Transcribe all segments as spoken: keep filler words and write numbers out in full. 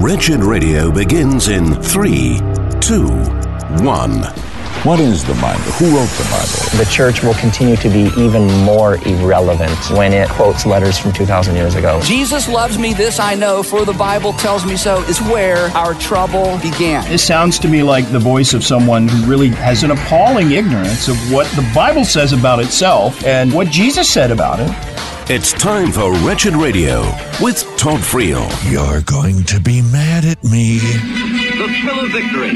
Wretched Radio begins in three, two, one. What is the Bible? Who wrote the Bible? The church will continue to be even more irrelevant when it quotes letters from two thousand years ago. Jesus loves me, this I know, for the Bible tells me so, is where our trouble began. This sounds to me like the voice of someone who really has an appalling ignorance of what the Bible says about itself and what Jesus said about it. It's time for Wretched Radio with Todd Friel. You're going to be mad at me. The thrill of victory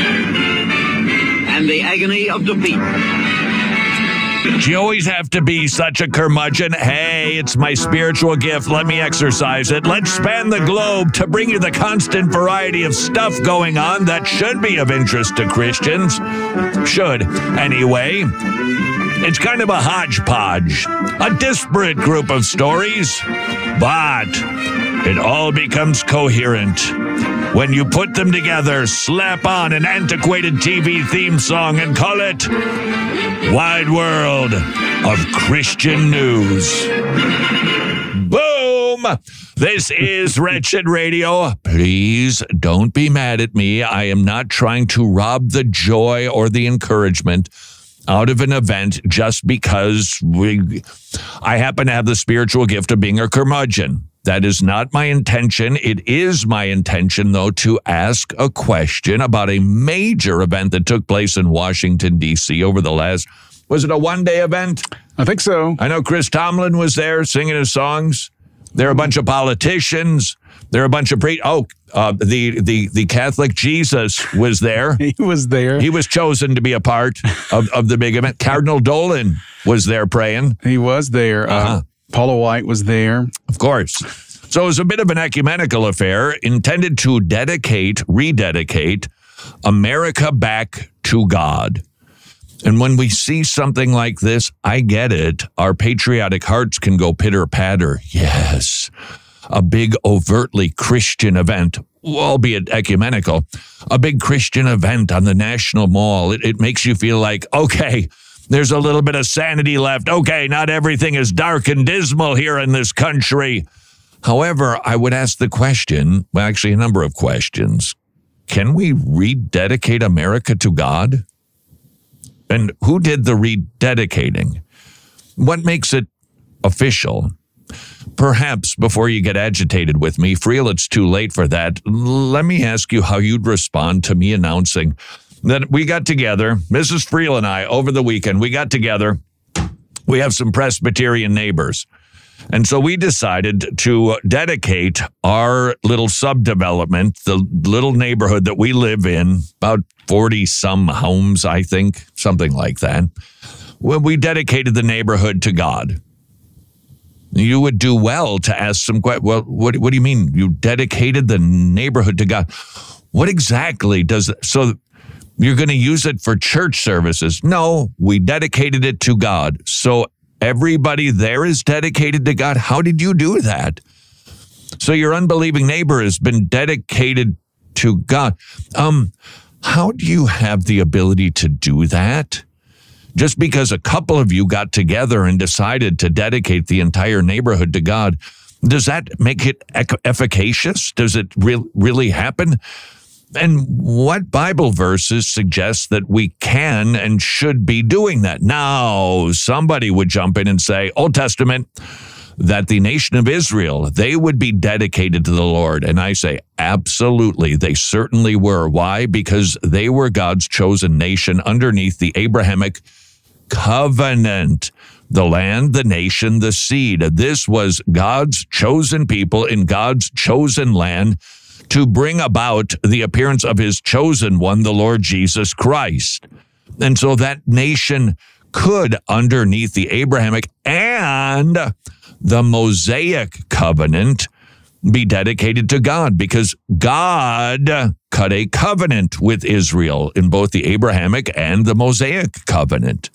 and the agony of defeat. Do you always have to be such a curmudgeon? Hey, it's my spiritual gift. Let me exercise it. Let's span the globe to bring you the constant variety of stuff going on that should be of interest to Christians. Should, anyway. It's kind of a hodgepodge, a disparate group of stories, but it all becomes coherent when you put them together, slap on an antiquated T V theme song and call it Wide World of Christian News. Boom! This is Wretched Radio. Please don't be mad at me. I am not trying to rob the joy or the encouragement out of an event just because we, I happen to have the spiritual gift of being a curmudgeon. That is not my intention. It is my intention, though, to ask a question about a major event that took place in Washington, D C over the last, was it a one-day event? I think so. I know Chris Tomlin was there singing his songs. There are a bunch of politicians. There are a bunch of pre. Oh, uh, the the the Catholic Jesus was there. He was there. He was chosen to be a part of, of the big event. Cardinal Dolan was there praying. He was there. Uh-huh. Uh, Paula White was there. Of course. So it was a bit of an ecumenical affair intended to dedicate, rededicate America back to God. And when we see something like this, I get it. Our patriotic hearts can go pitter-patter. Yes. A big overtly Christian event, albeit ecumenical, a big Christian event on the National Mall. It, it makes you feel like, okay, there's a little bit of sanity left. Okay, not everything is dark and dismal here in this country. However, I would ask the question, well, actually a number of questions. Can we rededicate America to God? And who did the rededicating? What makes it official? Perhaps before you get agitated with me, Friel, it's too late for that. Let me ask you how you'd respond to me announcing that we got together, Missus Friel and I, over the weekend, we got together. We have some Presbyterian neighbors. And so we decided to dedicate our little subdevelopment, the little neighborhood that we live in, about forty-some homes, I think, something like that. Well, we dedicated the neighborhood to God. You would do well to ask some questions. Well, what, what do you mean? You dedicated the neighborhood to God. What exactly does it? So you're going to use it for church services? No, we dedicated it to God. So everybody there is dedicated to God. How did you do that? So your unbelieving neighbor has been dedicated to God. Um, how do you have the ability to do that? Just because a couple of you got together and decided to dedicate the entire neighborhood to God, does that make it efficacious? Does it re- really happen? And what Bible verses suggest that we can and should be doing that? Now, somebody would jump in and say, Old Testament, that the nation of Israel, they would be dedicated to the Lord. And I say, absolutely, they certainly were. Why? Because they were God's chosen nation underneath the Abrahamic covenant. The land, the nation, the seed. This was God's chosen people in God's chosen land to bring about the appearance of his chosen one, the Lord Jesus Christ. And so that nation could, underneath the Abrahamic and the Mosaic covenant, be dedicated to God, because God cut a covenant with Israel in both the Abrahamic and the Mosaic covenant.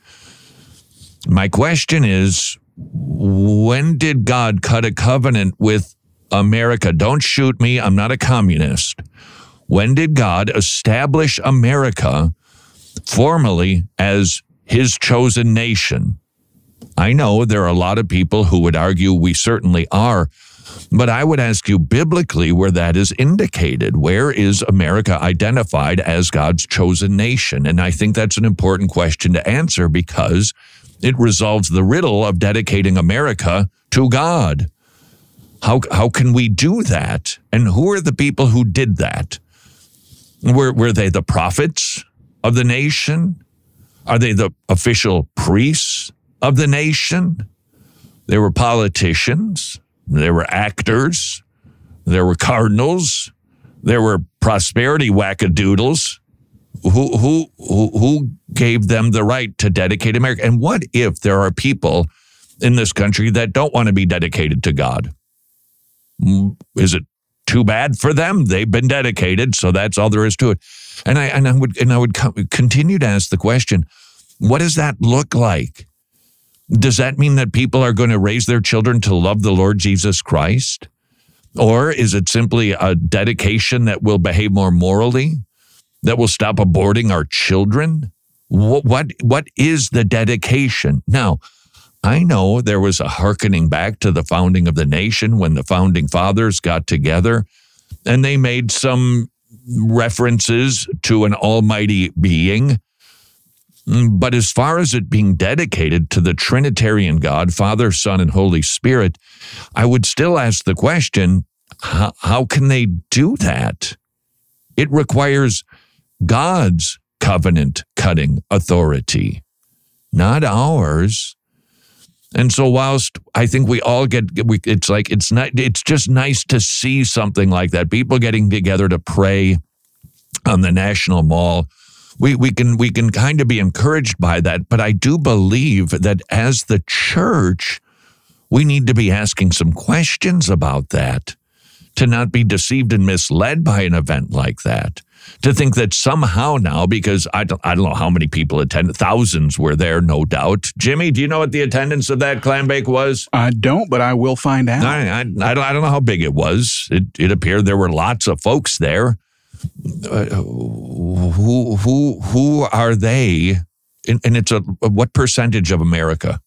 My question is, when did God cut a covenant with America? Don't shoot me. I'm not a communist. When did God establish America formally as his chosen nation? I know there are a lot of people who would argue we certainly are, But I would ask you biblically where that is indicated. Where is America identified as God's chosen nation? And I think that's an important question to answer because it resolves the riddle of dedicating America to God. How, how can we do that? And who are the people who did that? Were, were they the prophets of the nation? Are they the official priests of the nation? They were politicians. There were actors, there were cardinals, there were prosperity wackadoodles. Who, who, who, who gave them the right to dedicate America? And what if there are people in this country that don't want to be dedicated to God? Is it too bad for them? They've been dedicated, so that's all there is to it. And I, and I would, and I would co- continue to ask the question, what does that look like? Does that mean that people are going to raise their children to love the Lord Jesus Christ? Or is it simply a dedication that will behave more morally, that will stop aborting our children? What, what, what is the dedication? Now, I know there was a hearkening back to the founding of the nation when the founding fathers got together and they made some references to an almighty being. But as far as it being dedicated to the Trinitarian God, Father, Son, and Holy Spirit, I would still ask the question, how, how can they do that? It requires God's covenant-cutting authority, not ours. And so whilst I think we all get, we, it's like, it's not, it's just nice to see something like that, people getting together to pray on the National Mall. We we can we can kind of be encouraged by that, but I do believe that as the church, we need to be asking some questions about that, to not be deceived and misled by an event like that, to think that somehow now, because I don't, I don't know how many people attended, thousands were there, no doubt. Jimmy, do you know what the attendance of that clam bake was? I don't, but I will find out. I, I, I, don't, I don't know how big it was. It, it appeared there were lots of folks there. Uh, who who who are they? And, and it's a what percentage of America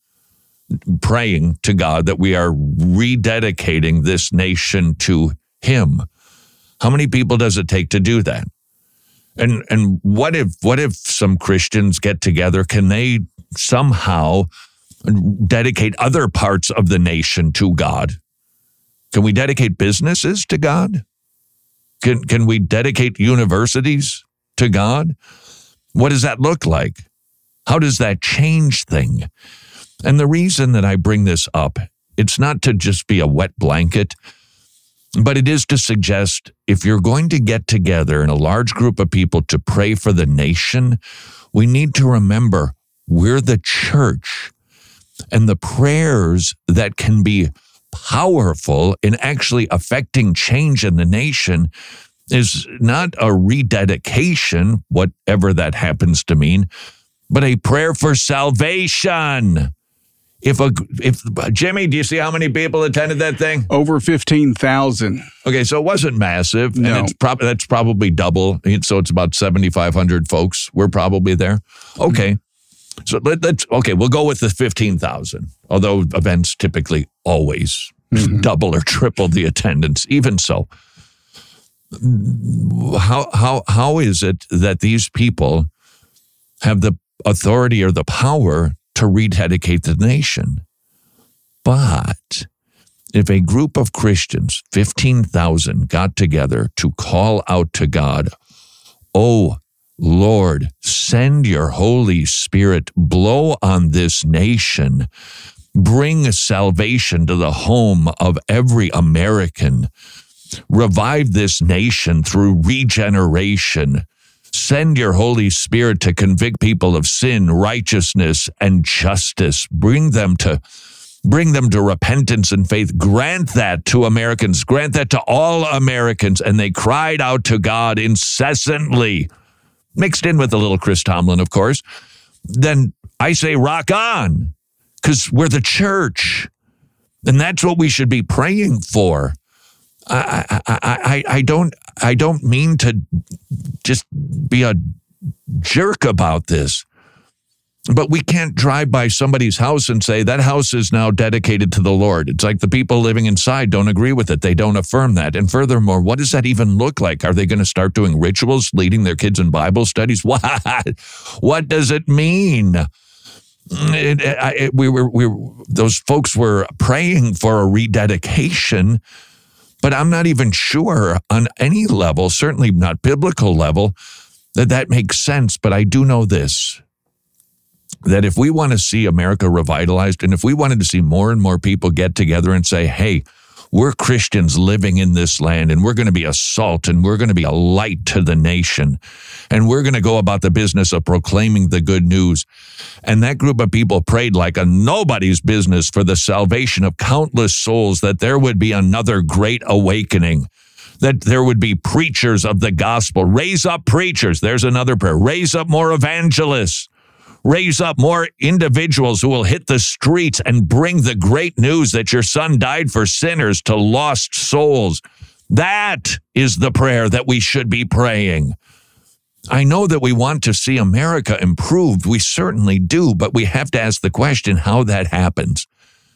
praying to God that we are rededicating this nation to Him? How many people does it take to do that? And and what if what if some Christians get together? Can they somehow dedicate other parts of the nation to God? Can we dedicate businesses to God? Can can we dedicate universities to God? What does that look like? How does that change things? And the reason that I bring this up, it's not to just be a wet blanket, but it is to suggest if you're going to get together in a large group of people to pray for the nation, we need to remember we're the church, and the prayers that can be powerful in actually affecting change in the nation is not a rededication, whatever that happens to mean, but a prayer for salvation. If a if Jimmy, do you see how many people attended that thing? Over fifteen thousand. Okay, so it wasn't massive, no. and it's prob- that's probably double. So it's about seventy-five hundred folks were probably there. Okay. Mm-hmm. So let, let's, okay, we'll go with the fifteen thousand, although events typically always mm-hmm. double or triple the attendance. Even so, how how how is it that these people have the authority or the power to rededicate the nation? But if a group of Christians, fifteen thousand, got together to call out to God, oh, Lord, send your Holy Spirit, blow on this nation, bring salvation to the home of every American, revive this nation through regeneration, send your Holy Spirit to convict people of sin, righteousness, and justice, bring them to Bring them to repentance and faith. Grant that to Americans. Grant that to all Americans. And they cried out to God incessantly, mixed in with a little Chris Tomlin, of course. Then I say, rock on, because we're the church. And that's what we should be praying for. I, I, I, I don't, I don't mean to just be a jerk about this. But we can't drive by somebody's house and say that house is now dedicated to the Lord. It's like the people living inside don't agree with it. They don't affirm that. And furthermore, what does that even look like? Are they going to start doing rituals, leading their kids in Bible studies? What? What does it mean? It, it, we were, we were, those folks were praying for a rededication, but I'm not even sure on any level, certainly not biblical level, that that makes sense. But I do know this, that if we want to see America revitalized, and if we wanted to see more and more people get together and say, hey, we're Christians living in this land, and we're going to be a salt, and we're going to be a light to the nation, and we're going to go about the business of proclaiming the good news. And that group of people prayed like a nobody's business for the salvation of countless souls, that there would be another great awakening, that there would be preachers of the gospel. Raise up preachers. There's another prayer. Raise up more evangelists. Raise up more individuals who will hit the streets and bring the great news that your son died for sinners to lost souls. That is the prayer that we should be praying. I know that we want to see America improved. We certainly do, but we have to ask the question how that happens.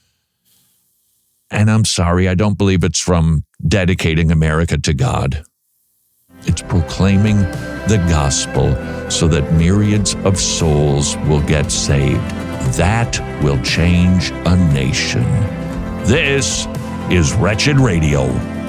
And I'm sorry, I don't believe it's from dedicating America to God. It's proclaiming the gospel so that myriads of souls will get saved. That will change a nation. This is Wretched Radio.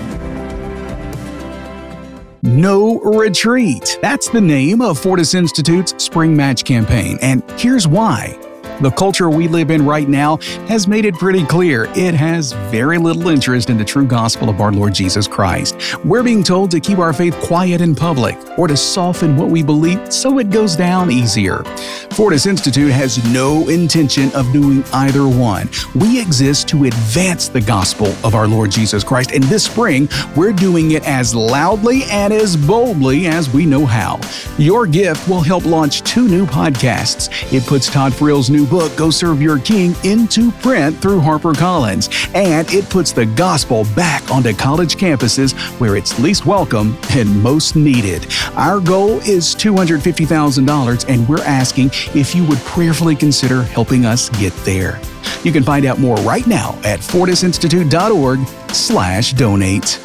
No Retreat. That's the name of Fortis Institute's Spring Match campaign, and here's why. The culture we live in right now has made it pretty clear it has very little interest in the true gospel of our Lord Jesus Christ. We're being told to keep our faith quiet in public or to soften what we believe so it goes down easier. Fortis Institute has no intention of doing either one. We exist to advance the gospel of our Lord Jesus Christ, and this spring, we're doing it as loudly and as boldly as we know how. Your gift will help launch two new podcasts. It puts Todd Friel's new book, Go Serve Your King, into print through HarperCollins, and it puts the gospel back onto college campuses where it's least welcome and most needed. Our goal is two hundred fifty thousand dollars, and we're asking if you would prayerfully consider helping us get there. You can find out more right now at fortisinstitute.org slash donate.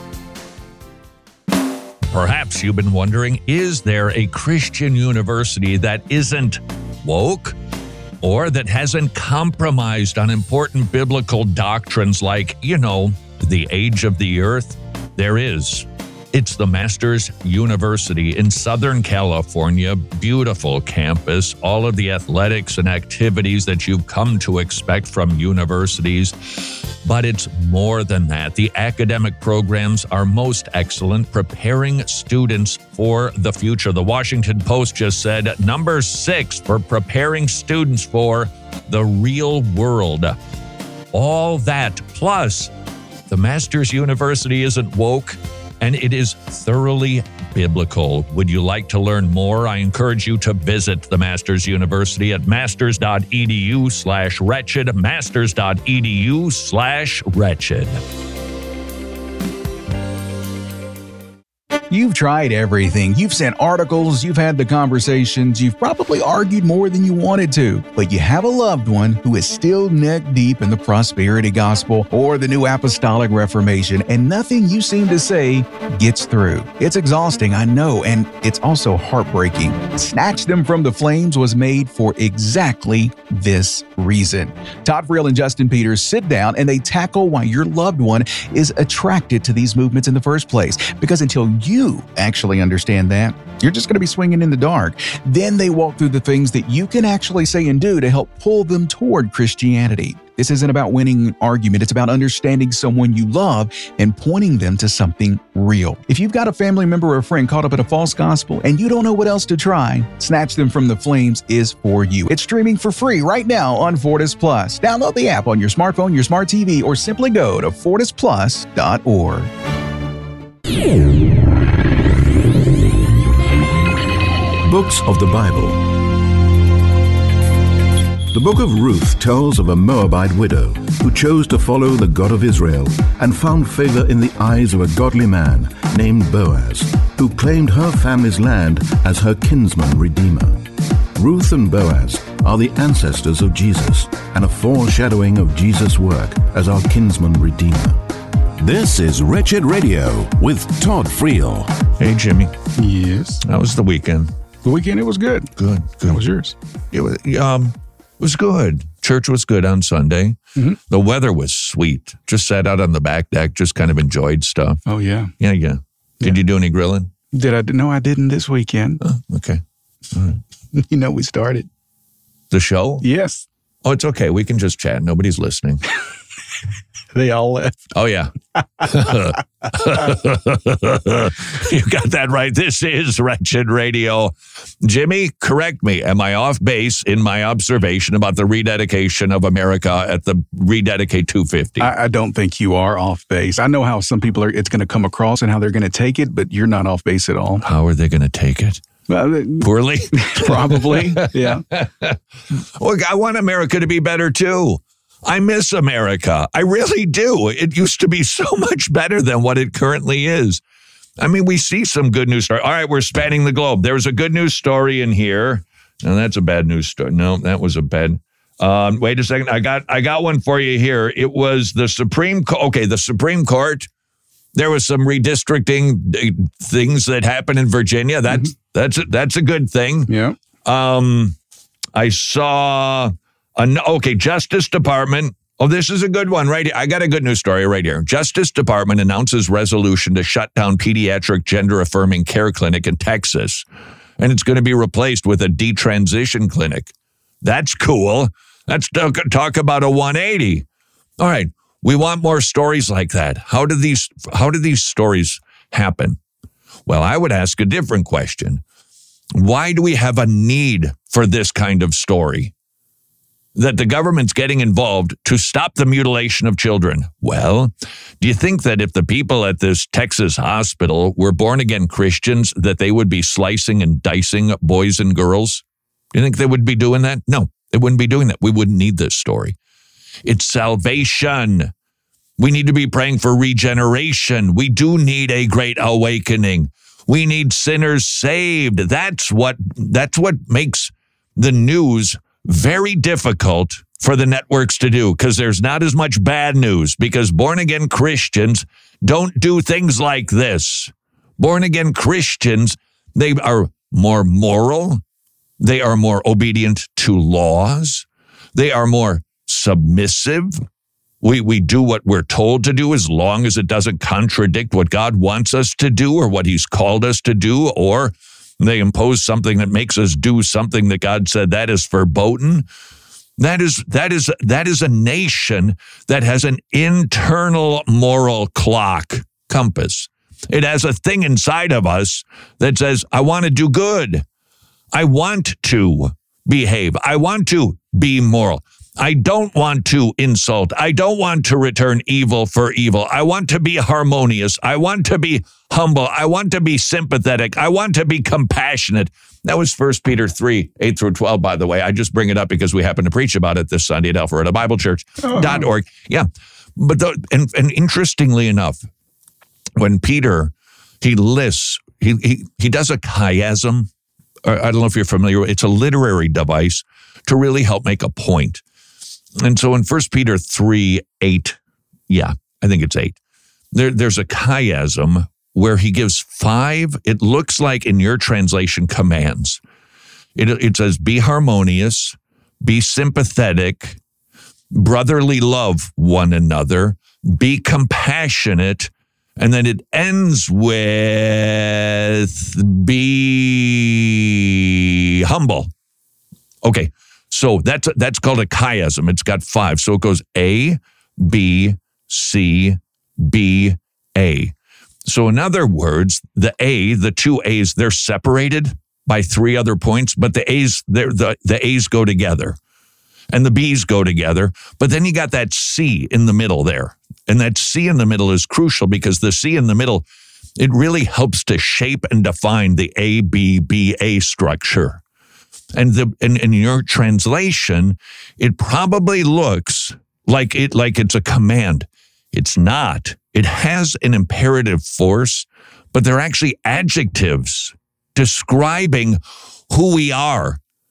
Perhaps you've been wondering, is there a Christian university that isn't woke or that hasn't compromised on important biblical doctrines like, you know, the age of the earth? There is. It's the Masters University in Southern California. Beautiful campus, all of the athletics and activities that you've come to expect from universities. But it's more than that. The academic programs are most excellent, preparing students for the future. The Washington Post just said number six for preparing students for the real world. All that, plus the Masters University isn't woke, and it is thoroughly biblical. Would you like to learn more? I encourage you to visit the Masters University at masters.edu slash wretched, masters.edu slash wretched. You've tried everything. You've sent articles, you've had the conversations, you've probably argued more than you wanted to, but you have a loved one who is still neck deep in the prosperity gospel or the new apostolic reformation, and nothing you seem to say gets through. It's exhausting, I know, and it's also heartbreaking. Snatch Them from the Flames was made for exactly this reason. Todd Friel and Justin Peters sit down and they tackle why your loved one is attracted to these movements in the first place. Because until you actually understand that, you're just going to be swinging in the dark. Then they walk through the things that you can actually say and do to help pull them toward Christianity. This isn't about winning an argument. It's about understanding someone you love and pointing them to something real. If you've got a family member or a friend caught up in a false gospel and you don't know what else to try, Snatch Them from the Flames is for you. It's streaming for free right now on Fortis Plus. Download the app on your smartphone, your smart T V, or simply go to fortis plus dot org. Books of the Bible. The book of Ruth tells of a Moabite widow who chose to follow the God of Israel and found favor in the eyes of a godly man named Boaz, who claimed her family's land as her kinsman redeemer. Ruth and Boaz are the ancestors of Jesus and a foreshadowing of Jesus' work as our kinsman redeemer. This is Wretched Radio with Todd Friel. Hey, Jimmy. Yes. How was the weekend? The weekend, it was good. Good. Good. How was yours? It was, um, it was good. Church was good on Sunday. Mm-hmm. The weather was sweet. Just sat out on the back deck, just kind of enjoyed stuff. Oh, yeah. Yeah, yeah. Did Yeah. you do any grilling? Did I? No, I didn't this weekend. Oh, okay. All right. You know, we started. The show? Yes. Oh, it's okay. We can just chat. Nobody's listening. They all left. Oh, yeah. You got that right. This is Wretched Radio. Jimmy, correct me. Am I off base in my observation about the rededication of America at the Rededicate two fifty? I, I don't think you are off base. I know how some people are, it's going to come across and how they're going to take it, but you're not off base at all. How are they going to take it? Uh, Poorly? Probably. Yeah. Look, I want America to be better, too. I miss America. I really do. It used to be so much better than what it currently is. I mean, we see some good news story. All right, we're spanning the globe. There's a good news story in here. No, that's a bad news story. No, that was a bad. Um, wait a second. I got I got one for you here. It was the Supreme Court. Okay, the Supreme Court. There was some redistricting things that happened in Virginia. That's mm-hmm. that's a, that's a good thing. Yeah. Um, I saw. An, okay, Justice Department. Oh, this is a good one right here. I got a good news story right here. Justice Department announces resolution to shut down pediatric gender-affirming care clinic in Texas, and it's going to be replaced with a detransition clinic. That's cool. Let's talk, talk about a one eighty. All right, we want more stories like that. How do these How do these stories happen? Well, I would ask a different question. Why do we have a need for this kind of story? That the government's getting involved to stop the mutilation of children. Well, do you think that if the people at this Texas hospital were born-again Christians, that they would be slicing and dicing boys and girls? Do you think they would be doing that? No, they wouldn't be doing that. We wouldn't need this story. It's salvation. We need to be praying for regeneration. We do need a great awakening. We need sinners saved. That's what, that's what makes the news very difficult for the networks to do, because there's not as much bad news, because born-again Christians don't do things like this. Born-again Christians, they are more moral. They are more obedient to laws. They are more submissive. We, we do what we're told to do as long as it doesn't contradict what God wants us to do or what he's called us to do, or they impose something that makes us do something that God said that is verboten. That is that is that is a nation that has an internal moral clock compass. It has a thing inside of us that says, I want to do good. I want to behave. I want to be moral. I don't want to insult. I don't want to return evil for evil. I want to be harmonious. I want to be humble. I want to be sympathetic. I want to be compassionate. That was First Peter three, eight through twelve, by the way. I just bring it up because we happen to preach about it this Sunday at Alpharetta Bible Church dot org. Yeah. But the, and, and interestingly enough, when Peter, he lists, he, he, he does a chiasm. I don't know if you're familiar with it. It's a literary device to really help make a point. And so in First Peter three, eight, yeah, I think it's eight, there, there's a chiasm where he gives five, it looks like in your translation, commands. It, it says, be harmonious, be sympathetic, brotherly love one another, be compassionate, and then it ends with be humble. Okay. So that's that's called a chiasm. It's got five. So it goes A, B, C, B, A. So in other words, the A, the two A's, they're separated by three other points, but the A's, the, the A's go together and the B's go together. But then you got that C in the middle there. And that C in the middle is crucial because the C in the middle, it really helps to shape and define the A, B, B, A structure. And the and in your translation, it probably looks like it like it's a command. It's not. It has an imperative force, but they're actually adjectives describing who we are.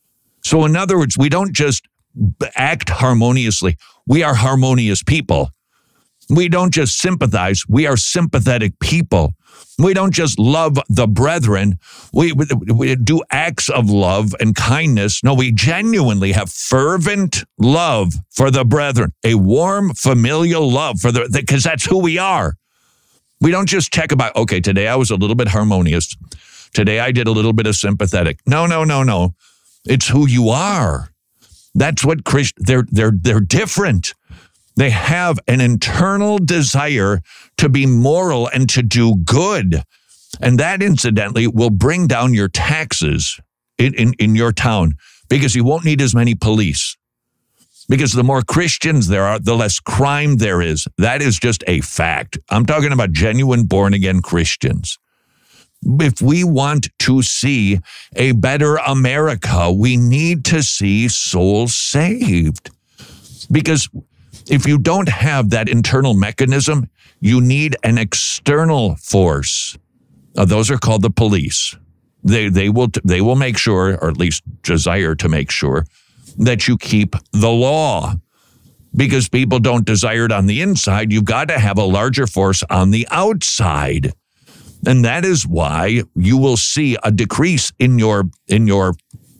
So in other words, we don't just act harmoniously. We are harmonious people. We don't just sympathize. We are sympathetic people. We don't just love the brethren. We, we, we do acts of love and kindness. No, we genuinely have fervent love for the brethren, a warm familial love for the, because that's who we are. We don't just check about, okay, today I was a little bit harmonious. Today I did a little bit of sympathetic. No, no, no, no. It's who you are. That's what Christ, they're, they're, they're different. They have an internal desire to be moral and to do good. And that, incidentally, will bring down your taxes in, in, in your town because you won't need as many police. Because the more Christians there are, the less crime there is. That is just a fact. I'm talking about genuine born-again Christians. If we want to see a better America, we need to see souls saved. Because if you don't have that internal mechanism, you need an external force. Uh, those are called the police. They they will they will make sure, or at least desire to make sure, that you keep the law. Because people don't desire it on the inside, you've got to have a larger force on the outside. And that is why you will see a decrease in your in your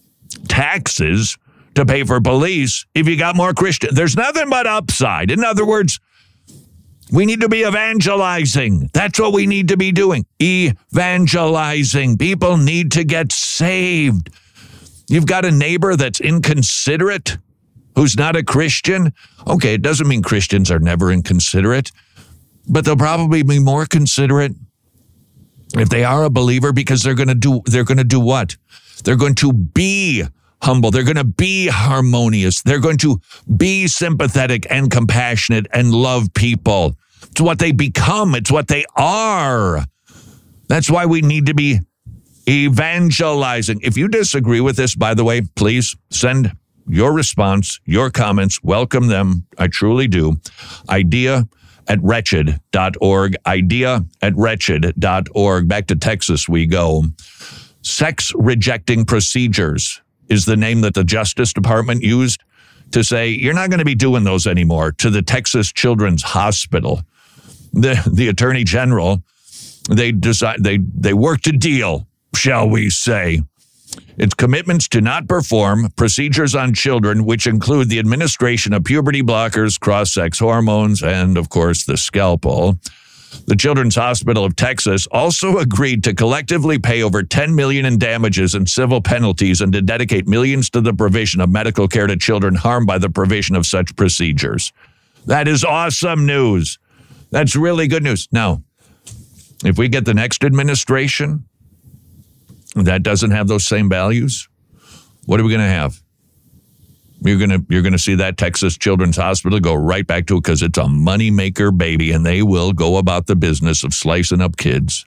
taxes to pay for police if you got more Christian. There's nothing but upside. In other words, we need to be evangelizing. That's what we need to be doing. Evangelizing. People need to get saved. You've got a neighbor that's inconsiderate, who's not a Christian. Okay, it doesn't mean Christians are never inconsiderate, but they'll probably be more considerate if they are a believer, because they're going to do, they're going to do what? They're going to be humble. They're going to be harmonious. They're going to be sympathetic and compassionate and love people. It's what they become. It's what they are. That's why we need to be evangelizing. If you disagree with this, by the way, please send your response, your comments. Welcome them. I truly do. Idea at wretched dot org. Idea at wretched dot org. Back to Texas we go. Sex rejecting procedures is the name that the Justice Department used to say, you're not going to be doing those anymore, to the Texas Children's Hospital. The the Attorney General, they decide they they worked a deal, shall we say. It's commitments to not perform procedures on children, which include the administration of puberty blockers, cross-sex hormones, and, of course, the scalpel. The Children's Hospital of Texas also agreed to collectively pay over ten million dollars in damages and civil penalties and to dedicate millions to the provision of medical care to children harmed by the provision of such procedures. That is awesome news. That's really good news. Now, if we get the next administration that doesn't have those same values, what are we going to have? You're going to you're going to see that Texas Children's Hospital go right back to it because it's a moneymaker, baby, and they will go about the business of slicing up kids.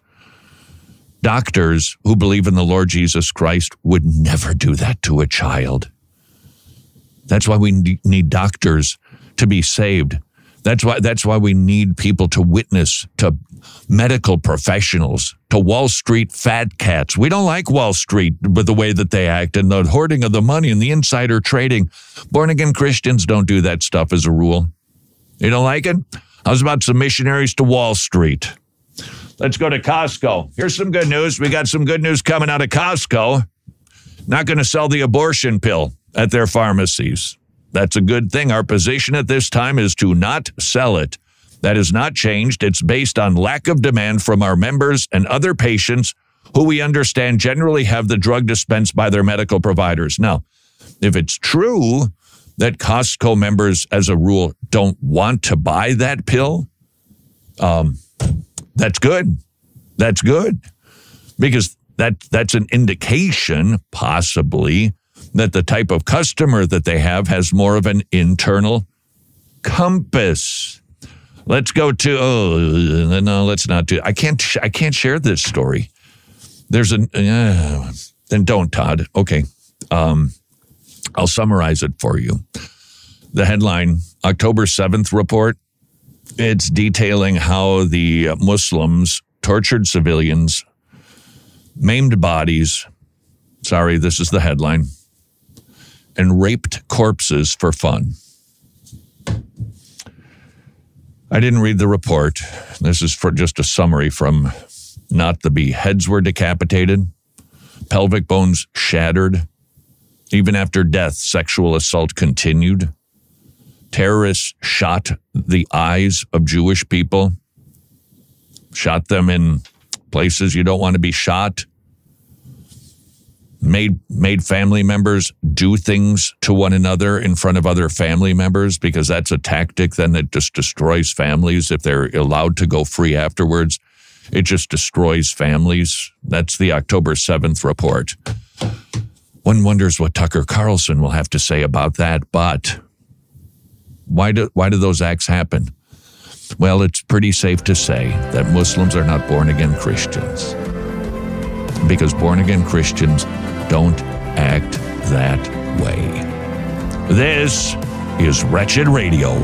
Doctors who believe in the Lord Jesus Christ would never do that to a child. That's why we need doctors to be saved. That's why that's why we need people to witness to medical professionals, to Wall Street fat cats. We don't like Wall Street with the way that they act and the hoarding of the money and the insider trading. Born-again Christians don't do that stuff as a rule. You don't like it? How's about some missionaries to Wall Street? Let's go to Costco. Here's some good news. We got some good news coming out of Costco. Not going to sell the abortion pill at their pharmacies. That's a good thing. Our position at this time is to not sell it. That has not changed. It's based on lack of demand from our members and other patients who we understand generally have the drug dispensed by their medical providers. Now, if it's true that Costco members, as a rule, don't want to buy that pill, um, that's good. That's good. Because that that's an indication, possibly, that the type of customer that they have has more of an internal compass. Let's go to, oh, no, let's not do, I can't, I can't share this story. There's an, uh, then don't, Todd. Okay. Um, I'll summarize it for you. The headline, October seventh report, it's detailing how the Muslims tortured civilians, maimed bodies. Sorry, this is the headline. and raped corpses for fun. I didn't read the report. This is for just a summary from Not the Bee. Heads were decapitated, pelvic bones shattered. Even after death, sexual assault continued. Terrorists shot the eyes of Jewish people, shot them in places you don't want to be shot, made made family members do things to one another in front of other family members, because that's a tactic then that just destroys families. If they're allowed to go free afterwards, it just destroys families. That's the October seventh report. One wonders what Tucker Carlson will have to say about that, but why do, why do those acts happen? Well, it's pretty safe to say that Muslims are not born-again Christians, because born-again Christians don't act that way. This is Wretched Radio.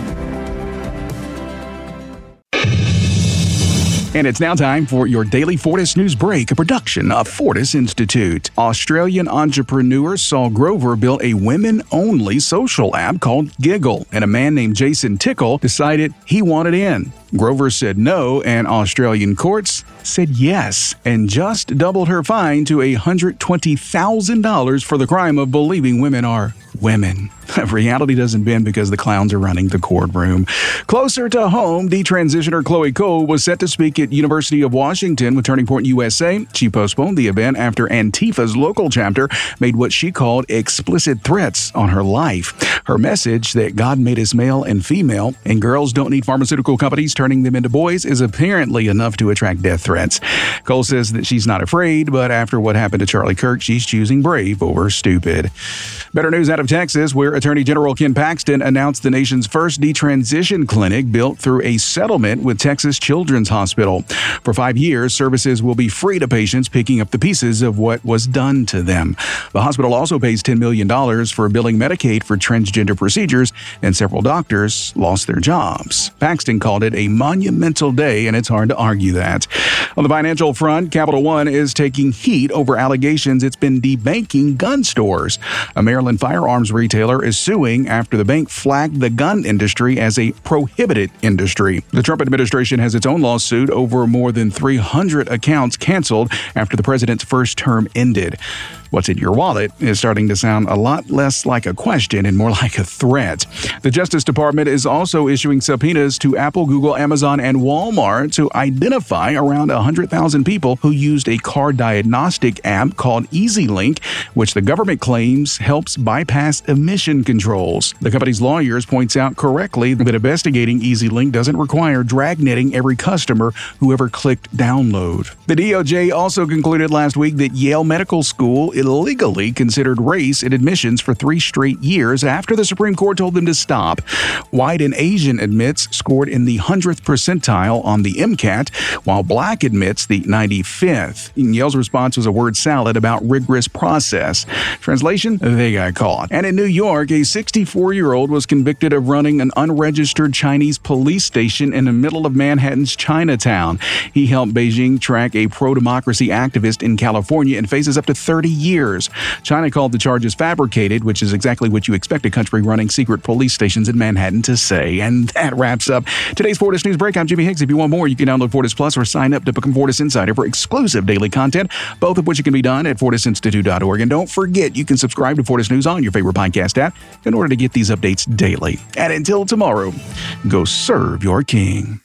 And it's now time for your daily Fortis News Break, a production of Fortis Institute. Australian entrepreneur Saul Grover built a women-only social app called Giggle, and a man named Jason Tickle decided he wanted in. Grover said no, and Australian courts said yes, and just doubled her fine to one hundred twenty thousand dollars for the crime of believing women are women. Reality doesn't bend because the clowns are running the courtroom. Closer to home, detransitioner Chloe Cole was set to speak at University of Washington with Turning Point U S A. She postponed the event after Antifa's local chapter made what she called explicit threats on her life. Her message that God made us male and female, and girls don't need pharmaceutical companies turning them into boys, is apparently enough to attract death threats. Cole says that she's not afraid, but after what happened to Charlie Kirk, she's choosing brave over stupid. Better news out of Texas, where Attorney General Ken Paxton announced the nation's first detransition clinic built through a settlement with Texas Children's Hospital. For five years, services will be free to patients picking up the pieces of what was done to them. The hospital also pays ten million dollars for billing Medicaid for transgender procedures, and several doctors lost their jobs. Paxton called it a monumental day, and it's hard to argue that. On the financial front, Capital One is taking heat over allegations it's been debanking gun stores. A Maryland firearms retailer is suing after the bank flagged the gun industry as a prohibited industry. The Trump administration has its own lawsuit over more than three hundred accounts canceled after the president's first term ended. What's in your wallet is starting to sound a lot less like a question and more like a threat. The Justice Department is also issuing subpoenas to Apple, Google, Amazon, and Walmart to identify around one hundred thousand people who used a car diagnostic app called EasyLink, which the government claims helps bypass emission controls. The company's lawyers points out correctly that investigating EasyLink doesn't require dragnetting every customer who ever clicked download. The D O J also concluded last week that Yale Medical School illegally considered race in admissions for three straight years after the Supreme Court told them to stop. White and Asian admits scored in the hundredth percentile on the MCAT, while black admits the ninety-fifth. Yale's response was a word salad about rigorous process. Translation, they got caught. And in New York, a sixty-four-year-old was convicted of running an unregistered Chinese police station in the middle of Manhattan's Chinatown. He helped Beijing track a pro-democracy activist in California and faces up to thirty years. Years. China called the charges fabricated, which is exactly what you expect a country running secret police stations in Manhattan to say. And that wraps up today's Fortis News Break. I'm Jimmy Higgs. If you want more, you can download Fortis Plus or sign up to become Fortis Insider for exclusive daily content, both of which can be done at fortis institute dot org. And don't forget, you can subscribe to Fortis News on your favorite podcast app in order to get these updates daily. And until tomorrow, go serve your king.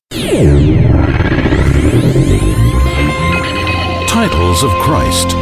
Titles of Christ.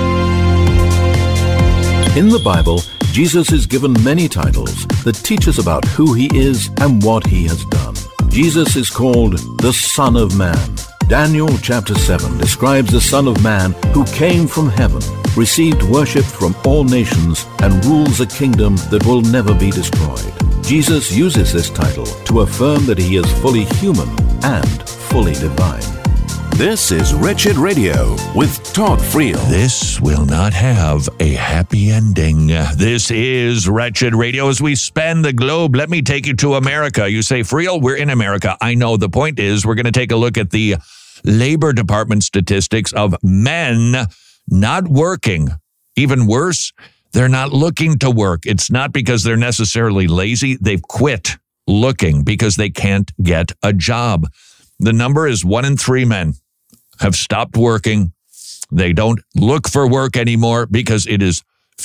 In the Bible, Jesus is given many titles that teach us about who he is and what he has done. Jesus is called the Son of Man. Daniel chapter seven describes the Son of Man who came from heaven, received worship from all nations, and rules a kingdom that will never be destroyed. Jesus uses this title to affirm that he is fully human and fully divine. This is Wretched Radio with Todd Friel. This will not have a happy ending. This is Wretched Radio as we span the globe. Let me take you to America. You say, Friel, we're in America. I know. The point is we're going to take a look at the Labor Department statistics of men not working. Even worse, They're not looking to work. It's not because they're necessarily lazy. They've quit looking because they can't get a job. The number is one in three men have stopped working. They don't look for work anymore because it is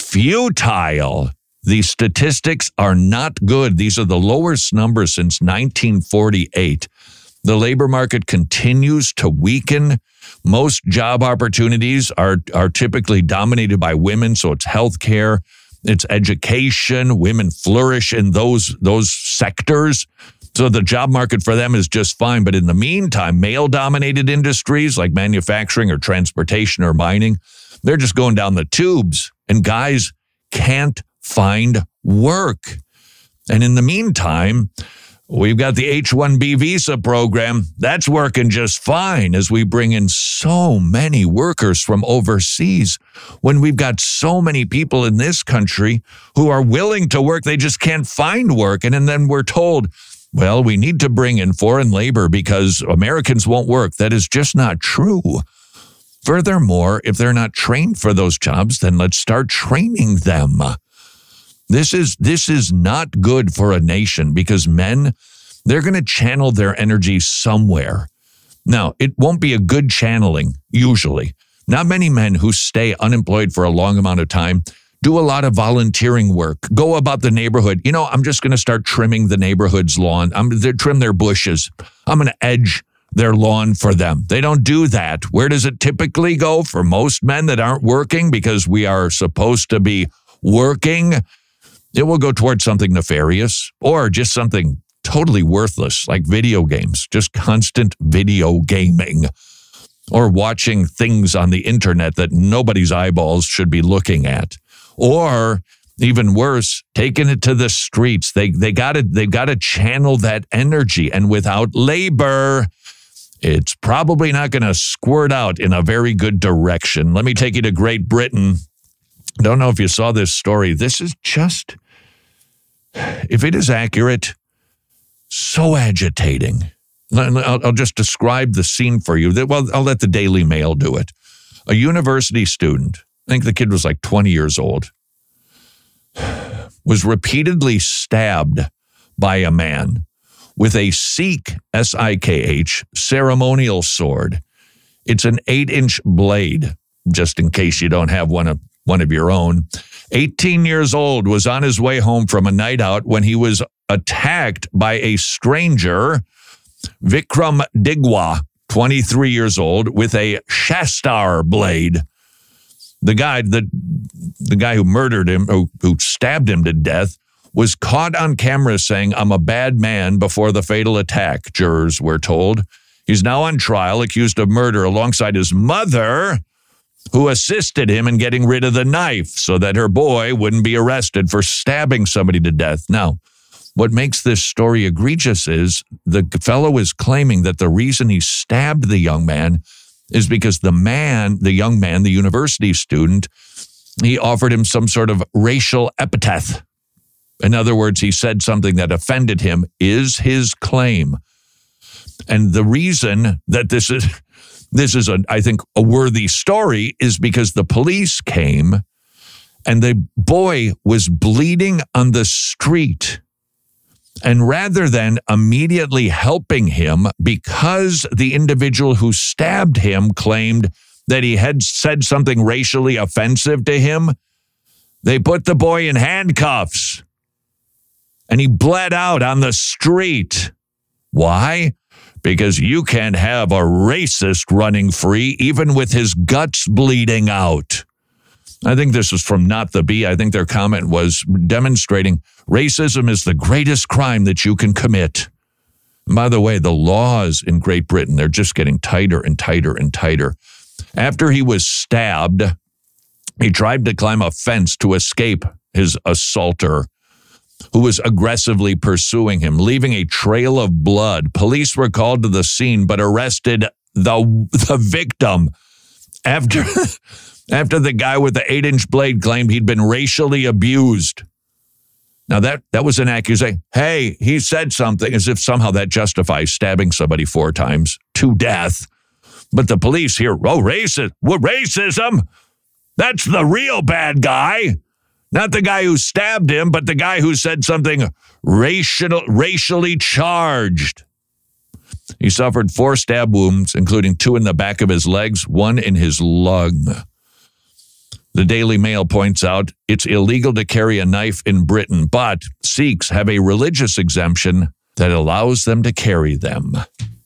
futile. These statistics are not good. These are the lowest numbers since nineteen forty-eight. The labor market continues to weaken. Most job opportunities are, are typically dominated by women, so it's healthcare, it's education. Women flourish in those, those sectors. So the job market for them is just fine. But in the meantime, male-dominated industries like manufacturing or transportation or mining, they're just going down the tubes, and guys can't find work. And in the meantime, we've got the H one B visa program. That's working just fine as we bring in so many workers from overseas when we've got so many people in this country who are willing to work. They just can't find work. And, and then we're told, well, we need to bring in foreign labor because Americans won't work. That is just not true. Furthermore, if they're not trained for those jobs, then let's start training them. This is this is not good for a nation because men, they're going to channel their energy somewhere. Now, it won't be a good channeling, usually. Not many men who stay unemployed for a long amount of time do a lot of volunteering work, go about the neighborhood. You know, I'm just going to start trimming the neighborhood's lawn. I'm going to trim their bushes. I'm going to edge their lawn for them. They don't do that. Where does it typically go for most men that aren't working because we are supposed to be working? It will go towards something nefarious or just something totally worthless like video games, just constant video gaming or watching things on the internet that nobody's eyeballs should be looking at. Or even worse, taking it to the streets. They they got to they've got to channel that energy, and without labor, it's probably not going to squirt out in a very good direction. Let me take you to Great Britain. Don't know if you saw this story. This is just, if it is accurate, so agitating. I'll, I'll just describe the scene for you. Well, I'll let the Daily Mail do it. A university student, I think the kid was like twenty years old, was repeatedly stabbed by a man with a Sikh, S I K H, ceremonial sword. It's an eight-inch blade, just in case you don't have one of, one of your own. eighteen years old, was on his way home from a night out when he was attacked by a stranger, Vikram Digwa, twenty-three years old, with a Shastar blade. The guy, the, the guy who murdered him, who, who stabbed him to death, was caught on camera saying, "I'm a bad man," before the fatal attack, jurors were told. He's now on trial, accused of murder alongside his mother, who assisted him in getting rid of the knife so that her boy wouldn't be arrested for stabbing somebody to death. Now, what makes this story egregious is the fellow is claiming that the reason he stabbed the young man is because the man, the young man, the university student, he offered him some sort of racial epithet. In other words, he said something that offended him, is his claim. And the reason that this is, this is, a, I think, a worthy story is because the police came and the boy was bleeding on the street. And rather than immediately helping him, because the individual who stabbed him claimed that he had said something racially offensive to him, they put the boy in handcuffs. And he bled out on the street. Why? Because you can't have a racist running free, even with his guts bleeding out. I think this was from Not the Bee. I think their comment was demonstrating racism is the greatest crime that you can commit. And by the way, the laws in Great Britain, they're just getting tighter and tighter and tighter. After he was stabbed, he tried to climb a fence to escape his assaulter, who was aggressively pursuing him, leaving a trail of blood. Police were called to the scene, but arrested the, the victim after... After the guy with the eight-inch blade claimed he'd been racially abused. Now, that, that was an accusation. Hey, he said something, as if somehow that justifies stabbing somebody four times to death. But the police here, oh, racist, what racism? That's the real bad guy. Not the guy who stabbed him, but the guy who said something racial, racially charged. He suffered four stab wounds, including two in the back of his legs, one in his lung. The Daily Mail points out it's illegal to carry a knife in Britain, but Sikhs have a religious exemption that allows them to carry them.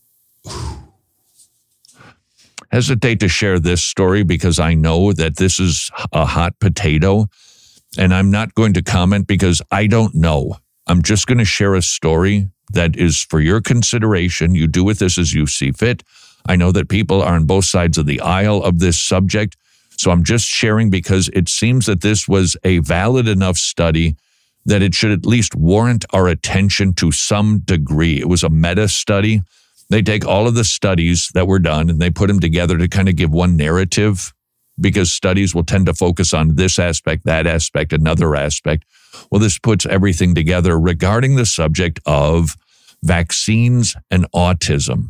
Hesitate to share this story because I know that this is a hot potato, and I'm not going to comment because I don't know. I'm just going to share a story that is for your consideration. You do with this as you see fit. I know that people are on both sides of the aisle of this subject, so I'm just sharing because it seems that this was a valid enough study that it should at least warrant our attention to some degree. It was a meta study. They take all of the studies that were done and they put them together to kind of give one narrative, because studies will tend to focus on this aspect, that aspect, another aspect. Well, this puts everything together regarding the subject of vaccines and autism.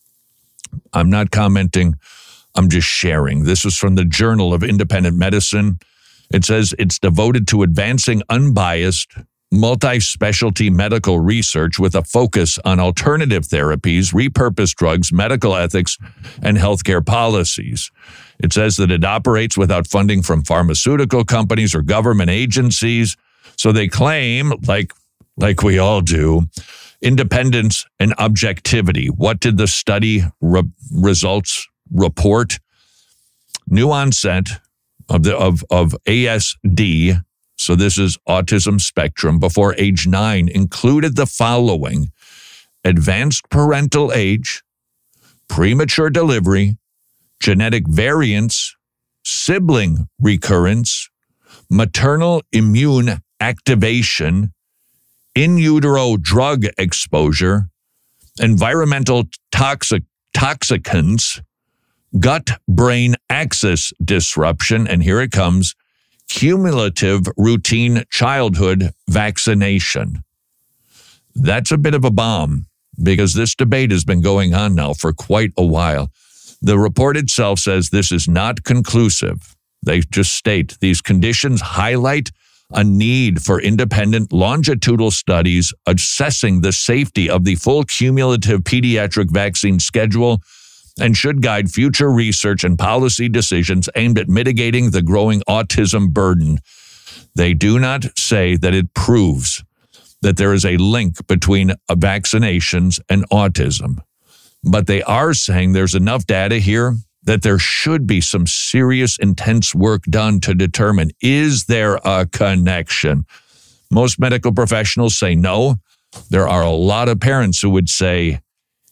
I'm not commenting, I'm just sharing. This is from the Journal of Independent Medicine. It says it's devoted to advancing unbiased, multi-specialty medical research with a focus on alternative therapies, repurposed drugs, medical ethics, and healthcare policies. It says that it operates without funding from pharmaceutical companies or government agencies. So they claim, like, like we all do, independence and objectivity. What did the study re- results report? New onset of the of, of A S D, so this is autism spectrum, before age nine included the following: advanced parental age, premature delivery, genetic variants, sibling recurrence, maternal immune activation, in utero drug exposure, environmental toxic toxicants, gut-brain axis disruption, and here it comes, cumulative routine childhood vaccination. That's a bit of a bomb because this debate has been going on now for quite a while. The report itself says this is not conclusive. They just state these conditions highlight a need for independent longitudinal studies assessing the safety of the full cumulative pediatric vaccine schedule and should guide future research and policy decisions aimed at mitigating the growing autism burden. They do not say that it proves that there is a link between vaccinations and autism, but they are saying there's enough data here that there should be some serious, intense work done to determine, is there a connection? Most medical professionals say no. There are a lot of parents who would say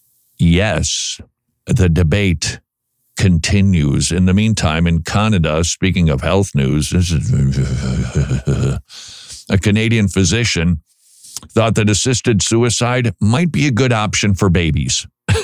yes. The debate continues. In the meantime, in Canada, speaking of health news, this is a Canadian physician thought that assisted suicide might be a good option for babies.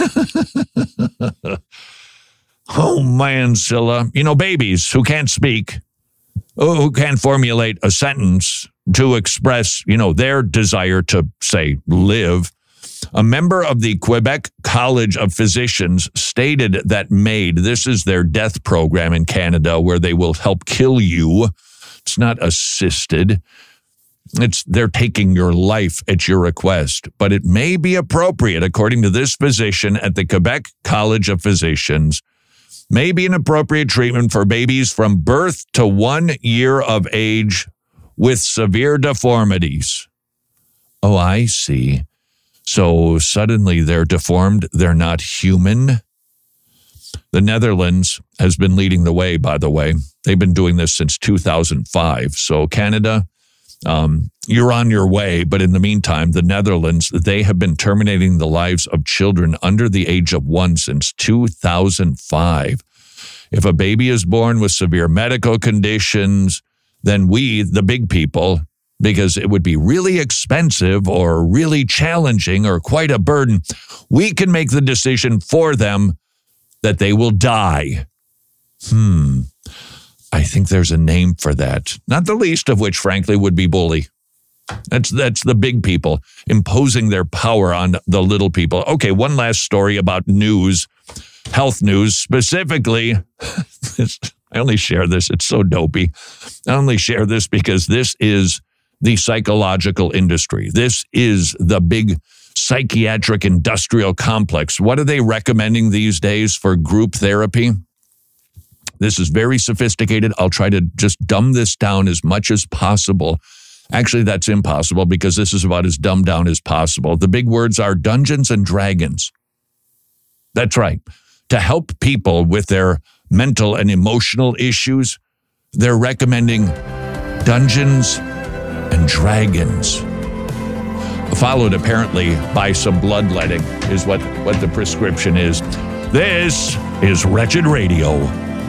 Oh, man, Scylla. You know, babies who can't speak, who can't formulate a sentence to express, you know, their desire to, say, live. A member of the Quebec College of Physicians stated that MAID, this is their death program in Canada where they will help kill you. It's not assisted. It's they're taking your life at your request. But it may be appropriate, according to this physician at the Quebec College of Physicians, may be an appropriate treatment for babies from birth to one year of age with severe deformities. Oh, I see. So suddenly they're deformed, they're not human. The Netherlands has been leading the way, by the way. They've been doing this since two thousand five. So Canada, um, you're on your way. But in the meantime, the Netherlands, they have been terminating the lives of children under the age of one since two thousand five. If a baby is born with severe medical conditions, then we, the big people, because it would be really expensive or really challenging or quite a burden, we can make the decision for them that they will die. Hmm. I think there's a name for that. Not the least of which, frankly, would be bully. That's that's the big people imposing their power on the little people. Okay, one last story about news, health news, specifically. I only share this. It's so dopey. I only share this because this is the psychological industry. This is the big psychiatric industrial complex. What are they recommending these days for group therapy? This is very sophisticated. I'll try to just dumb this down as much as possible. Actually, that's impossible because this is about as dumbed down as possible. The big words are Dungeons and Dragons. That's right. To help people with their mental and emotional issues, they're recommending Dungeons and Dragons. Followed apparently by some bloodletting is what, what the prescription is. This is Wretched Radio.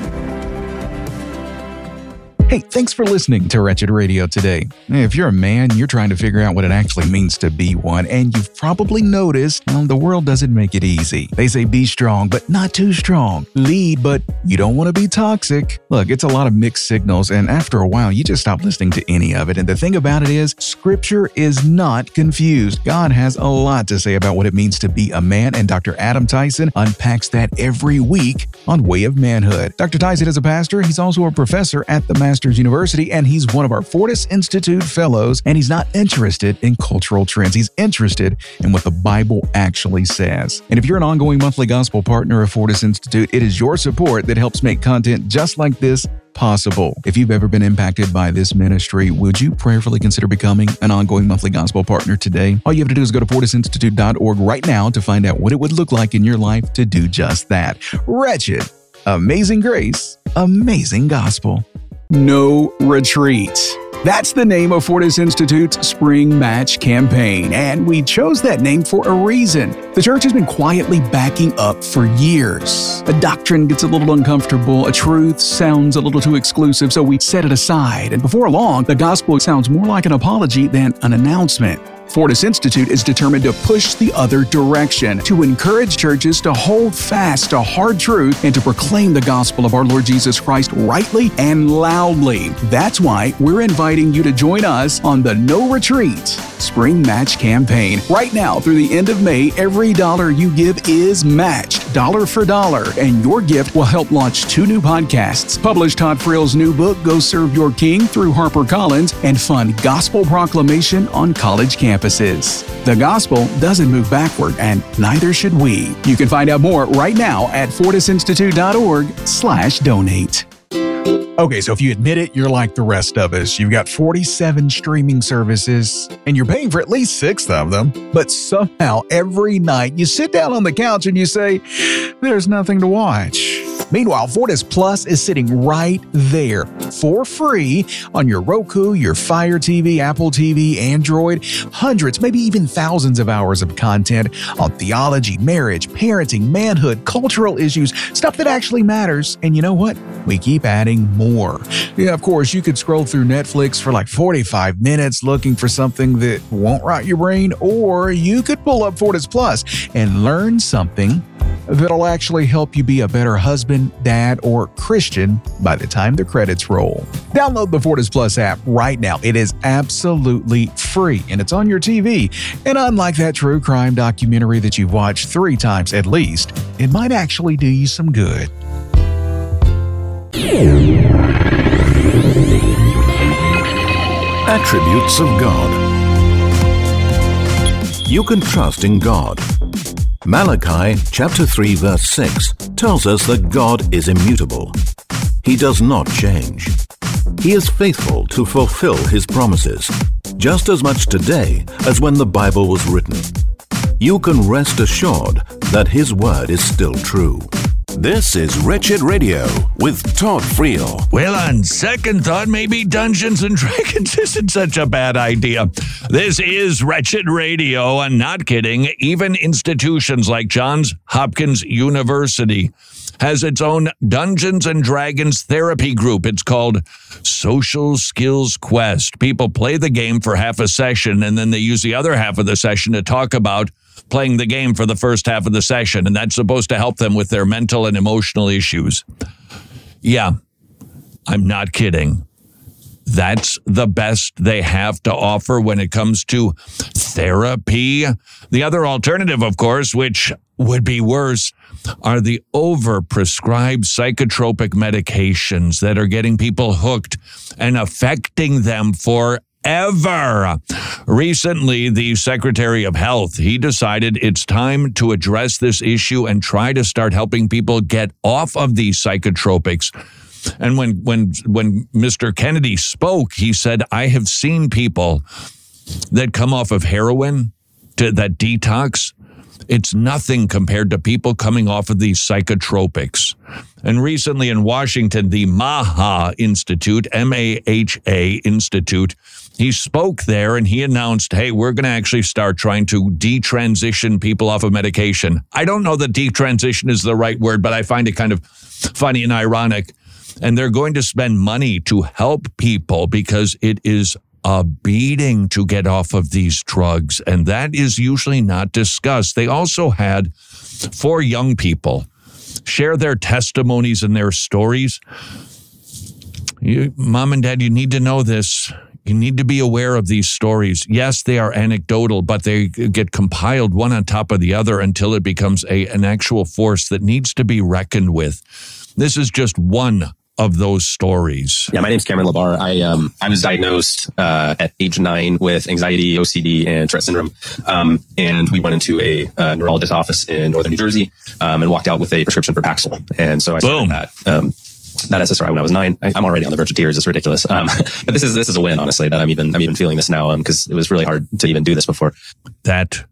Hey, thanks for listening to Wretched Radio today. If you're a man, you're trying to figure out what it actually means to be one, and you've probably noticed, well, the world doesn't make it easy. They say be strong, but not too strong. Lead, but you don't want to be toxic. Look, it's a lot of mixed signals, and after a while, you just stop listening to any of it. And the thing about it is, Scripture is not confused. God has a lot to say about what it means to be a man, and Doctor Adam Tyson unpacks that every week on Way of Manhood. Doctor Tyson is a pastor. He's also a professor at the Master University, and he's one of our Fortis Institute fellows, and he's not interested in cultural trends. He's interested in what the Bible actually says. And if you're an ongoing monthly gospel partner of Fortis Institute, it is your support that helps make content just like this possible. If you've ever been impacted by this ministry, would you prayerfully consider becoming an ongoing monthly gospel partner today? All you have to do is go to fortis institute dot org right now to find out what it would look like in your life to do just that. Wretched, amazing grace, amazing gospel. No retreat. That's the name of Fortis Institute's Spring Match campaign, and we chose that name for a reason. The church has been quietly backing up for years. A doctrine gets a little uncomfortable, a truth sounds a little too exclusive, so we set it aside, and before long, the gospel sounds more like an apology than an announcement. Fortis Institute is determined to push the other direction, to encourage churches to hold fast to hard truth and to proclaim the gospel of our Lord Jesus Christ rightly and loudly. That's why we're inviting you to join us on the No Retreat Spring Match campaign. Right now, through the end of May, every dollar you give is matched, dollar for dollar, and your gift will help launch two new podcasts, publish Todd Friel's new book, Go Serve Your King, through HarperCollins, and fund gospel proclamation on college campuses. The gospel doesn't move backward, and neither should we. You can find out more right now at fortis institute dot org slash donate. Okay, so if you admit it, you're like the rest of us. You've got forty-seven streaming services, and you're paying for at least six of them. But somehow, every night, you sit down on the couch and you say, there's nothing to watch. Meanwhile, Fortis Plus is sitting right there for free on your Roku, your Fire T V, Apple T V, Android. Hundreds, maybe even thousands of hours of content on theology, marriage, parenting, manhood, cultural issues, stuff that actually matters. And you know what? We keep adding more. Yeah, of course, you could scroll through Netflix for like forty-five minutes looking for something that won't rot your brain, or you could pull up Fortis Plus and learn something that'll actually help you be a better husband, dad, or Christian by the time the credits roll. Download the Fortis Plus app right now. It is absolutely free, and it's on your T V. And unlike that true crime documentary that you've watched three times at least, it might actually do you some good. Attributes of God. You can trust in God. Malachi chapter three verse six tells us that God is immutable. He does not change. He is faithful to fulfill his promises, just as much today as when the Bible was written. You can rest assured that his word is still true. This is Wretched Radio with Todd Friel. Well, on second thought, maybe Dungeons and Dragons isn't such a bad idea. This is Wretched Radio, and not kidding, even institutions like Johns Hopkins University has its own Dungeons and Dragons therapy group. It's called Social Skills Quest. People play the game for half a session, and then they use the other half of the session to talk about playing the game for the first half of the session, and that's supposed to help them with their mental and emotional issues. Yeah, I'm not kidding. That's the best they have to offer when it comes to therapy. The other alternative, of course, which would be worse, are the overprescribed psychotropic medications that are getting people hooked and affecting them forever. Recently, the Secretary of Health, he decided it's time to address this issue and try to start helping people get off of these psychotropics. And when when when Mister Kennedy spoke, he said, I have seen people that come off of heroin, to that detox. It's nothing compared to people coming off of these psychotropics. And recently in Washington, the MAHA Institute, M A H A Institute, he spoke there and he announced, hey, we're going to actually start trying to detransition people off of medication. I don't know that detransition is the right word, but I find it kind of funny and ironic. And they're going to spend money to help people because it is a beating to get off of these drugs, and that is usually not discussed. They also had four young people share their testimonies and their stories. You, Mom and Dad, you need to know this. You need to be aware of these stories. Yes, they are anecdotal, but they get compiled one on top of the other until it becomes a, an actual force that needs to be reckoned with. This is just one of those stories. Yeah, my name's Cameron Labar. I um I was diagnosed uh, at age nine with anxiety, O C D, and Tourette syndrome. Um, and we went into a uh, neurologist office in northern New Jersey um, and walked out with a prescription for Paxil. And so I started that um, that S S R I when I was nine. I, I'm already on the verge of tears. It's ridiculous. Um, but this is this is a win, honestly. That I'm even I'm even feeling this now because um, it was really hard to even do this before. That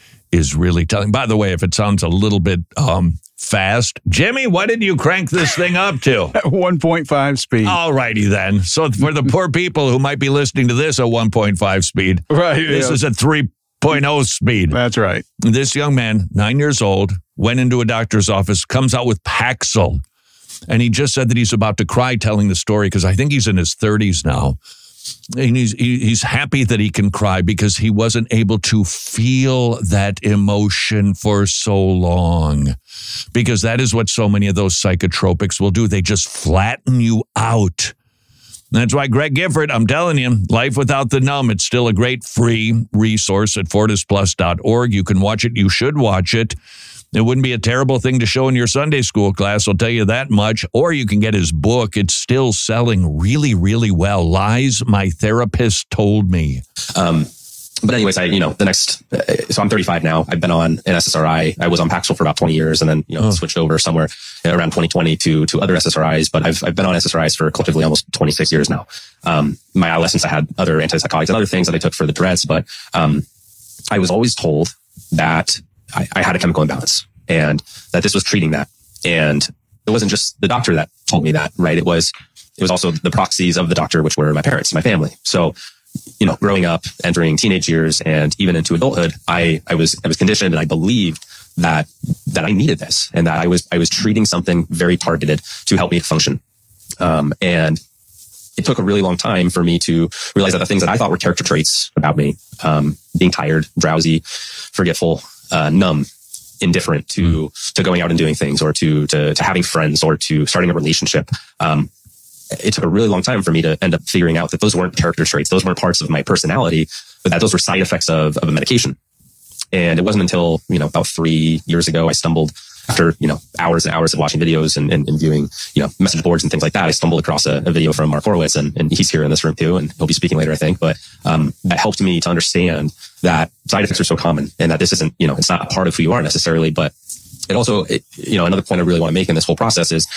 is really telling. By the way, if it sounds a little bit um, fast, Jimmy, what did you crank this thing up to? At one point five speed. All righty then. So for the poor people who might be listening to this at one point five speed, right? This yeah. is at three point oh speed. That's right. This young man, nine years old, went into a doctor's office, comes out with Paxil, and he just said that he's about to cry telling the story because I think he's in his thirties now. And he's he's happy that he can cry because he wasn't able to feel that emotion for so long. Because that is what so many of those psychotropics will do. They just flatten you out. That's why Greg Gifford, I'm telling you, Life Without the Numb, it's still a great free resource at fortis plus dot org. You can watch it. You should watch it. It wouldn't be a terrible thing to show in your Sunday school class, I'll tell you that much. Or you can get his book. It's still selling really, really well. Lies My Therapist Told Me. Um, but anyways, I, you know, the next, uh, so I'm thirty-five now. I've been on an S S R I. I was on Paxil for about twenty years and then, you know, oh. switched over somewhere around twenty twenty to, to other S S R Is. But I've, I've been on S S R Is for collectively almost twenty-six years now. Um, my adolescence, I had other antipsychotics and other things that I took for the Tourette's, but, um, I was always told that I, I had a chemical imbalance and that this was treating that. And it wasn't just the doctor that told me that, right? It was, it was also the proxies of the doctor, which were my parents, my family. So, you know, growing up, entering teenage years and even into adulthood, I, I was, I was conditioned and I believed that, that I needed this and that I was, I was treating something very targeted to help me function. Um, and it took a really long time for me to realize that the things that I thought were character traits about me, um, being tired, drowsy, forgetful, uh, numb, indifferent to, mm. to going out and doing things or to, to, to having friends or to starting a relationship. Um, it took a really long time for me to end up figuring out that those weren't character traits. Those weren't parts of my personality, but that those were side effects of, of a medication. And it wasn't until, you know, about three years ago, I stumbled after, you know, hours and hours of watching videos and, and, and viewing, you know, message boards and things like that. I stumbled across a, a video from Mark Horowitz and, and he's here in this room too. And he'll be speaking later, I think. But, um, that helped me to understand that side effects are so common and that this isn't, you know, it's not a part of who you are necessarily, but it also, it, you know, another point I really want to make in this whole process is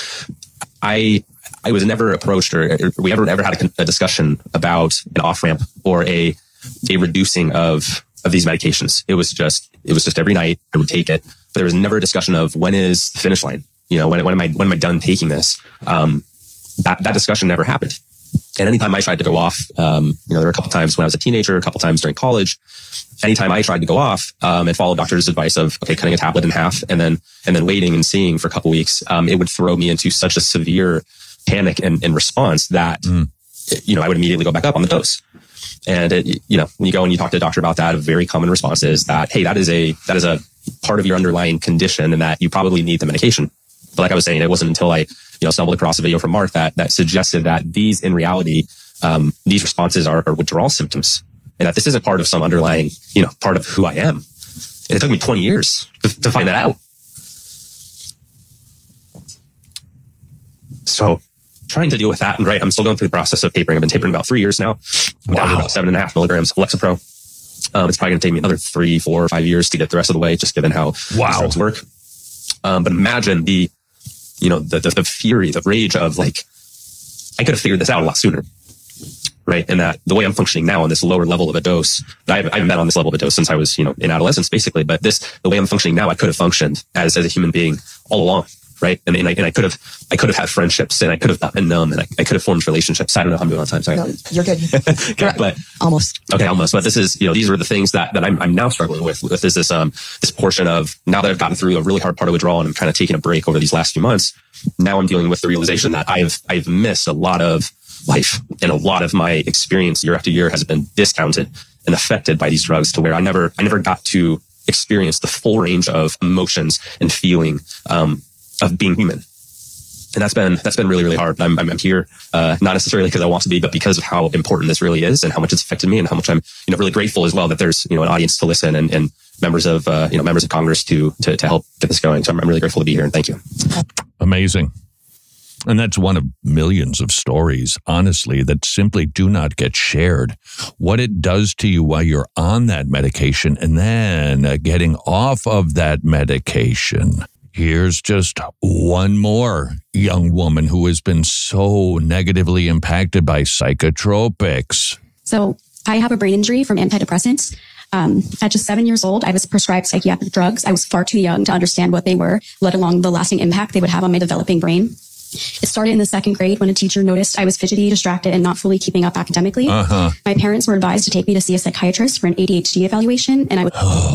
I, I was never approached or, or we ever, ever had a, a discussion about an off ramp or a, a reducing of, of these medications. It was just, it was just every night I would take it, but there was never a discussion of when is the finish line? You know, when, when am I, when am I done taking this? Um, that, that discussion never happened. And anytime I tried to go off, um, you know, there were a couple times when I was a teenager, a couple times during college, anytime I tried to go off, um, and follow doctor's advice of, okay, cutting a tablet in half and then, and then waiting and seeing for a couple weeks, um, it would throw me into such a severe panic and, and response that, mm. you know, I would immediately go back up on the dose. And it, you know, when you go and you talk to a doctor about that, a very common response is that, hey, that is a, that is a part of your underlying condition and that you probably need the medication. But like I was saying, it wasn't until I, you know, stumbled across a video from Mark that, that suggested that these, in reality, um, these responses are, are withdrawal symptoms and that this isn't part of some underlying, you know, part of who I am. And it took me twenty years to, to find that out. So trying to deal with that. And right, I'm still going through the process of tapering. I've been tapering about three years now. I'm down to about seven and a half milligrams of Lexapro. Um, it's probably going to take me another three, four, or five years to get the rest of the way, just given how wow. these drugs work. Um, but imagine the, you know, the, the, the fury, the rage of like, I could have figured this out a lot sooner. Right. And that the way I'm functioning now on this lower level of a dose, I haven't, I haven't been on this level of a dose since I was, you know, in adolescence, basically. But this, the way I'm functioning now, I could have functioned as, as a human being all along. Right. And, and, I, and I could have, I could have had friendships, and I could have not been numb, and I, I could have formed relationships. I don't know how I'm doing on time. Sorry. No, you're good. okay, but almost. Okay. Almost. But this is, you know, these are the things that, that I'm, I'm now struggling with, with is this, um, this portion of now that I've gotten through a really hard part of withdrawal and I'm kind of taking a break over these last few months. Now I'm dealing with the realization that I've, I've missed a lot of life, and a lot of my experience year after year has been discounted and affected by these drugs, to where I never, I never got to experience the full range of emotions and feeling, um, of being human. And that's been, that's been really, really hard. I'm, I'm, I'm here, uh, not necessarily because I want to be, but because of how important this really is and how much it's affected me, and how much I'm, you know, really grateful as well that there's, you know, an audience to listen, and, and members of, uh, you know, members of Congress to, to, to help get this going. So I'm, I'm really grateful to be here, and thank you. Amazing. And that's one of millions of stories, honestly, that simply do not get shared. What it does to you while you're on that medication, and then uh, getting off of that medication. Here's just one more young woman who has been so negatively impacted by psychotropics. So I have a brain injury from antidepressants. Um, at just seven years old, I was prescribed psychiatric drugs. I was far too young to understand what they were, let alone the lasting impact they would have on my developing brain. It started in the second grade when a teacher noticed I was fidgety, distracted, and not fully keeping up academically. Uh-huh. My parents were advised to take me to see a psychiatrist for an A D H D evaluation, and I was...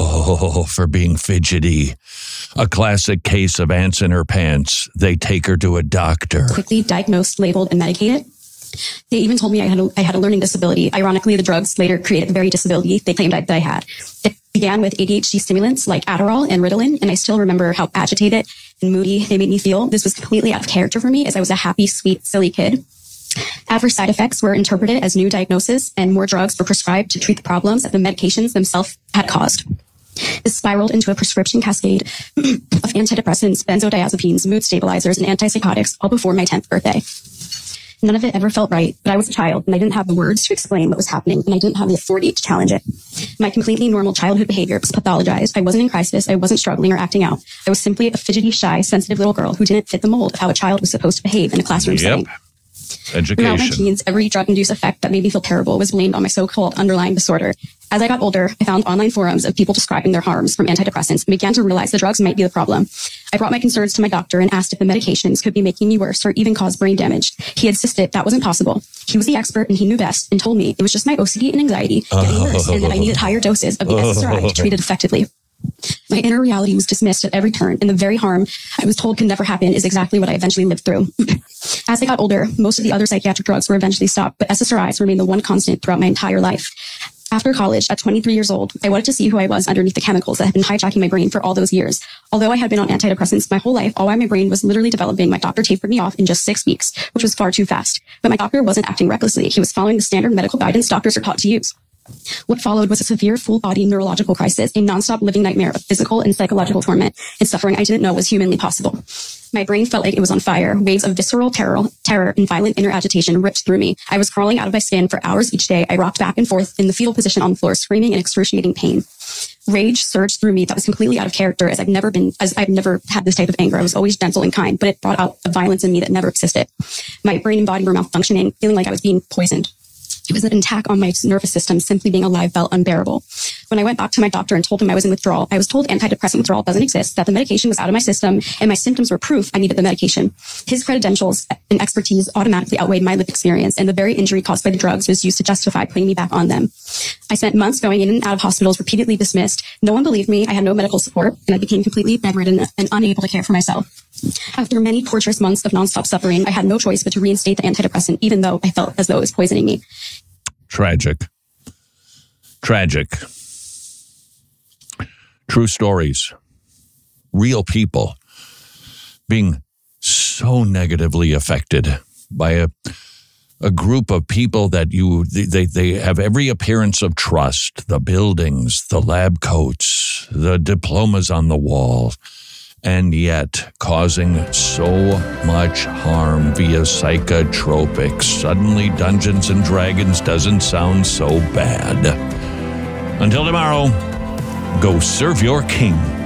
Oh, for being fidgety. A classic case of ants in her pants. They take her to a doctor. Quickly diagnosed, labeled, and medicated. They even told me I had a, I had a learning disability. Ironically, the drugs later created the very disability they claimed I, that I had. It began with A D H D stimulants like Adderall and Ritalin, and I still remember how agitated and moody they made me feel. This was completely out of character for me, as I was a happy, sweet, silly kid. Adverse side effects were interpreted as new diagnosis, and more drugs were prescribed to treat the problems that the medications themselves had caused. This spiraled into a prescription cascade of antidepressants, benzodiazepines, mood stabilizers, and antipsychotics, all before my tenth birthday. None of it ever felt right, but I was a child, and I didn't have the words to explain what was happening, and I didn't have the authority to challenge it. My completely normal childhood behavior was pathologized. I wasn't in crisis. I wasn't struggling or acting out. I was simply a fidgety, shy, sensitive little girl who didn't fit the mold of how a child was supposed to behave in a classroom yep. setting. Education. Throughout my teens, every drug-induced effect that made me feel terrible was blamed on my so-called underlying disorder. As I got older, I found online forums of people describing their harms from antidepressants and began to realize the drugs might be the problem. I brought my concerns to my doctor and asked if the medications could be making me worse or even cause brain damage. He insisted that wasn't possible. He was the expert and he knew best, and told me it was just my O C D and anxiety getting worse, and that I needed higher doses of the S S R I to treat it effectively. My inner reality was dismissed at every turn, and the very harm I was told could never happen is exactly what I eventually lived through. As I got older, most of the other psychiatric drugs were eventually stopped, but S S R Is remained the one constant throughout my entire life. After college, at twenty-three years old, I wanted to see who I was underneath the chemicals that had been hijacking my brain for all those years. Although I had been on antidepressants my whole life, all while my brain was literally developing, my doctor tapered me off in just six weeks, which was far too fast. But my doctor wasn't acting recklessly. He was following the standard medical guidance doctors are taught to use. What followed was a severe full-body neurological crisis, a nonstop living nightmare of physical and psychological torment and suffering I didn't know was humanly possible. My brain felt like it was on fire. Waves of visceral terror, terror and violent inner agitation ripped through me. I was crawling out of my skin for hours each day. I rocked back and forth in the fetal position on the floor, screaming in excruciating pain. Rage surged through me that was completely out of character, as I've never been, as I've never had this type of anger. I was always gentle and kind, but it brought out a violence in me that never existed. My brain and body were malfunctioning, feeling like I was being poisoned. It was an attack on my nervous system. Simply being alive felt unbearable. When I went back to my doctor and told him I was in withdrawal, I was told antidepressant withdrawal doesn't exist, that the medication was out of my system, and my symptoms were proof I needed the medication. His credentials and expertise automatically outweighed my lived experience, and the very injury caused by the drugs was used to justify putting me back on them. I spent months going in and out of hospitals, repeatedly dismissed. No one believed me. I had no medical support, and I became completely bedridden and unable to care for myself. After many torturous months of nonstop suffering, I had no choice but to reinstate the antidepressant, even though I felt as though it was poisoning me. Tragic. Tragic. True stories. Real people being so negatively affected by a a group of people that you they they have every appearance of trust. The buildings, the lab coats, the diplomas on the wall. and yet causing so much harm via psychotropics. Suddenly, Dungeons and Dragons doesn't sound so bad. Until tomorrow, go serve your king.